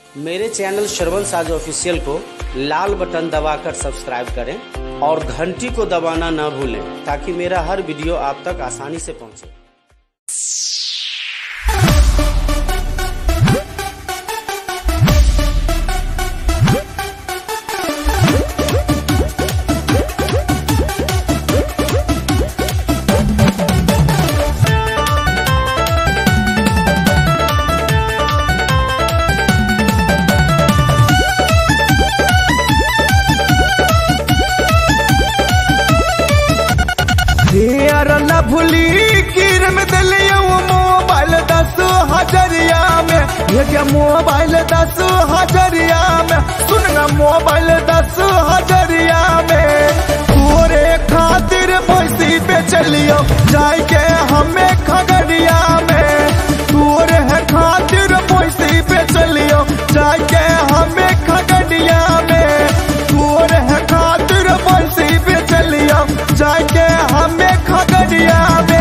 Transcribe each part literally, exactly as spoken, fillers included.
मेरे चैनल श्रवण साज ऑफिशियल को लाल बटन दबाकर सब्सक्राइब करें और घंटी को दबाना न भूलें ताकि मेरा हर वीडियो आप तक आसानी से पहुंचे। भूली कीर में दिलियो मोबाइल दस हजरिया में, ये क्या मोबाइल दस हजरिया में, सुनना मोबाइल दस हजरिया में, तोरे खातिर पैसी पे चलियो जाए के हमें खगड़िया में, तोरे खातिर पैसी पे चलियो जाए के हमें खगड़िया में, तोरे खातिर पैसी पे चलियो जाए के हमें खगड़िया में।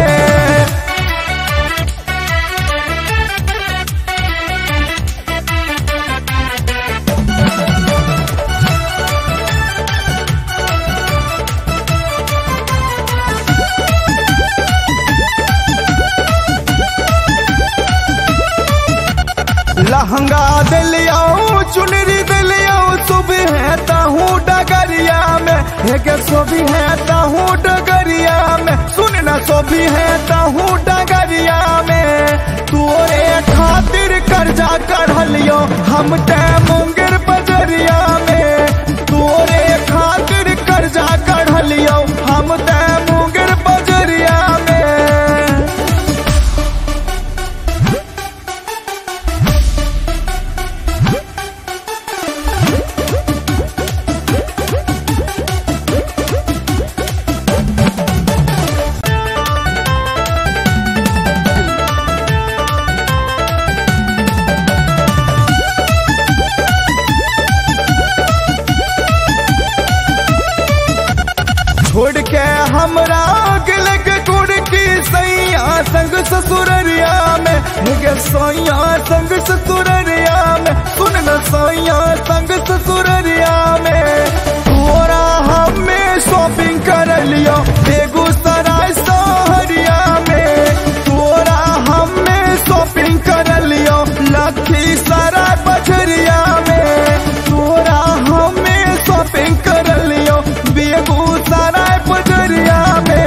लहंगा दिलियो चुनरी दिलियो सुबह है ताहू डगरिया में, एक सोभी है ताहू डगरिया में, सुनना सोभी है ताहू डगरिया में, तोरे खातिर कर्जा कढ़लियो हम ते मुंगेर बजरिया में, तोरे खातिर कर्जा कढ़लियो हम ते मुंगेर बजरिया में। छोड़ के हमरा गिल के कुड़की सैया संग ससुररिया में, सैया संग ससुररिया में, सुनना सैया संग ससुररिया में, तोरा हमें शॉपिंग कर लियो बेगूसराय सहरिया में, तोरा हमें शॉपिंग कर लियो लखीसराय बजरिया में, तोरा हमें शॉपिंग कर लियो बेगूसराय बजरिया में।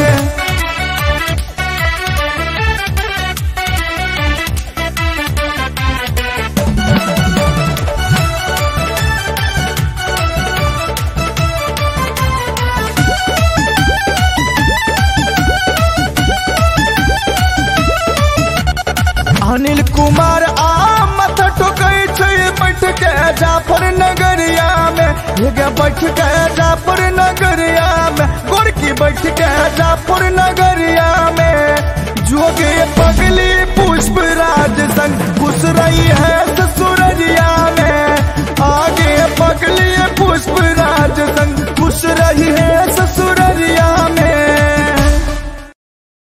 अनिल कुमार आ मत ठोकै छै बैठ के जाफर नगरिया में, बैठ के जाफर नगरिया में, गोरकी बैठ के जाफर नगरिया में, जोगे पगली पुष्प राज संग घुस रही है